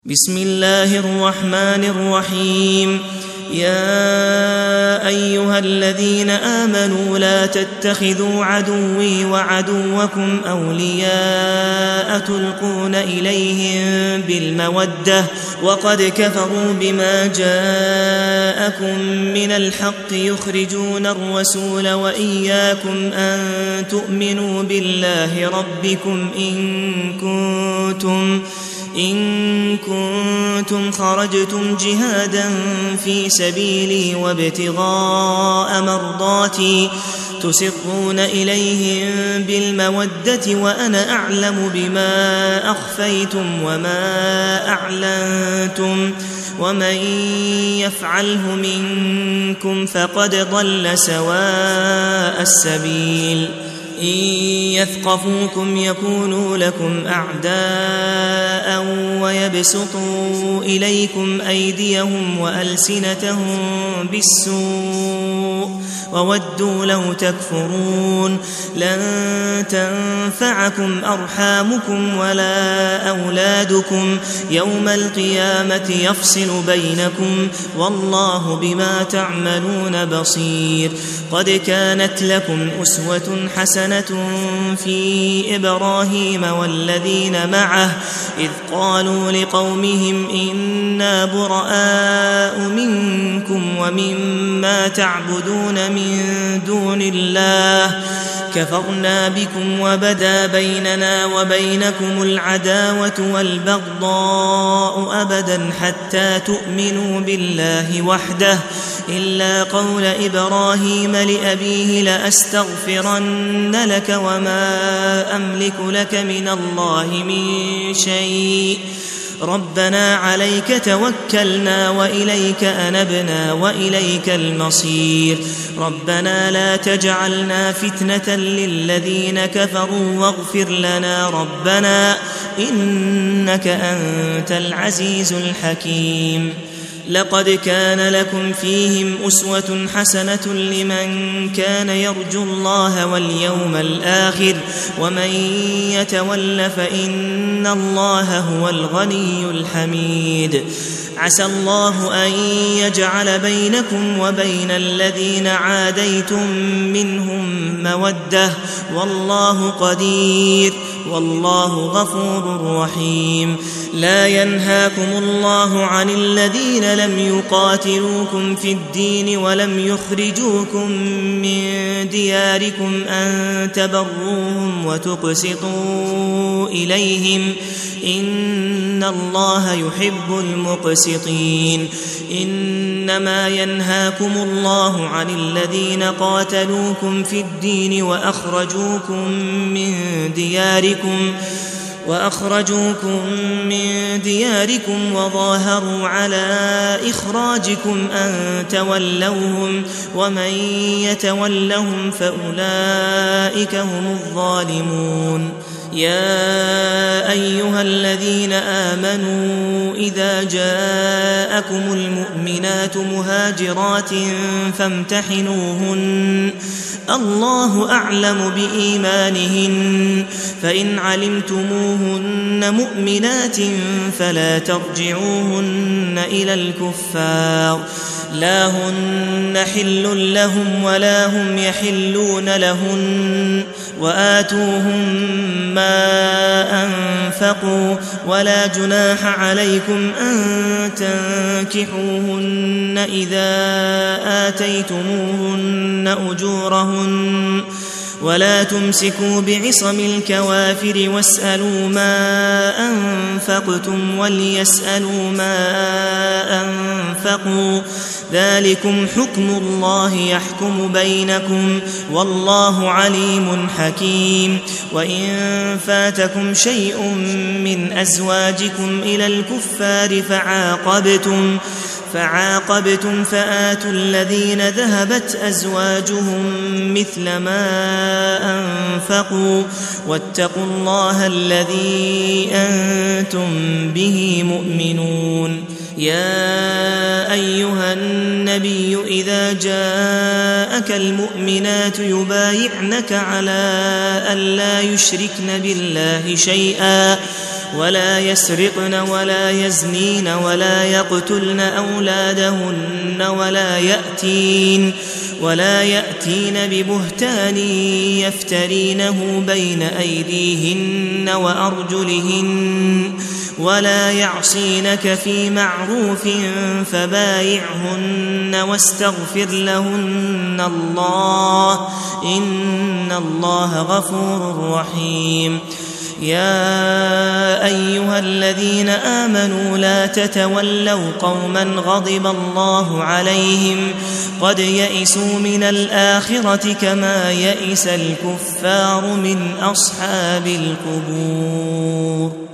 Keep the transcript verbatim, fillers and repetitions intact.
بسم الله الرحمن الرحيم. يا أيها الذين آمنوا لا تتخذوا عدوي وعدوكم أولياء تلقون إليهم بالمودة وقد كفروا بما جاءكم من الحق يخرجون الرسول وإياكم أن تؤمنوا بالله ربكم إن كنتم إن كنتم خرجتم جهادا في سبيلي وابتغاء مرضاتي تسرون إليهم بالمودة وأنا أعلم بما أخفيتم وما أعلنتم ومن يفعله منكم فقد ضل سواء السبيل. إن يثقفوكم يكونوا لكم أعداء ويبسطوا إليكم أيديهم وألسنتهم بالسوء وودوا لو تكفرون. لن تنفعكم أرحامكم ولا أولادكم يوم القيامة يفصل بينكم والله بما تعملون بصير. قد كانت لكم أسوة حسنة في إبراهيم والذين معه إذ قالوا لقومهم إنا براء منكم ومما تعبدون من دون الله كفرنا بكم وبدا بيننا وبينكم العداوة والبغضاء أبدا حتى تؤمنوا بالله وحده إلا قول إبراهيم لأبيه لأستغفرن لك وما أملك لك من الله من شيء ربنا عليك توكلنا وإليك أنبنا وإليك المصير. ربنا لا تجعلنا فتنة للذين كفروا واغفر لنا ربنا إنك أنت العزيز الحكيم. لقد كان لكم فيهم أسوة حسنة لمن كان يرجو الله واليوم الآخر ومن يتول فإن الله هو الغني الحميد. عسى الله أن يجعل بينكم وبين الذين عاديتم منهم مودة والله قدير والله غفور رحيم. لا ينهاكم الله عن الذين لم يقاتلوكم في الدين ولم يخرجوكم من دياركم أن تبروهم وتقسطوا إليهم إن الله يحب المقسطين. إنما ينهاكم الله عن الذين قاتلوكم في الدين وأخرجوكم من دياركم وأخرجوكم من دياركم وظاهروا على إخراجكم أن تولوهم ومن يتولهم فأولئك هم الظالمون. يا أيها الذين آمنوا إذا جاءكم المؤمنات مهاجرات فامتحنوهن الله أعلم بإيمانهن فإن علمتموهن مؤمنات فلا ترجعوهن إلى الكفار لا هن حل لهم ولا هم يحلون لهن وآتوهم ما أنفقوا ولا جناح عليكم أن تنكحوهن إذا آتيتموهن أجورهن ولا تمسكوا بعصم الكوافر واسألوا ما أنفقتم وليسألوا ما أنفقوا ذلكم حكم الله يحكم بينكم والله عليم حكيم. وإن فاتكم شيء من أزواجكم إلى الكفار فعاقبتم فعاقبتم فآتوا الذين ذهبت أزواجهم مثل ما أنفقوا واتقوا الله الذي أنتم به مؤمنون. يا أيها النبي إذا جاءك المؤمنات يبايعنك على أن لا يشركن بالله شيئا ولا يسرقن ولا يزنين ولا يقتلن أولادهن ولا يأتين ولا يأتين ببهتان يفترينه بين أيديهن وأرجلهن ولا يعصينك في معروف فبايعهن واستغفر لهن الله إن الله غفور رحيم. يا أيها الذين آمنوا لا تتولوا قوما غضب الله عليهم قد يئسوا من الآخرة كما يئس الكفار من أصحاب القبور.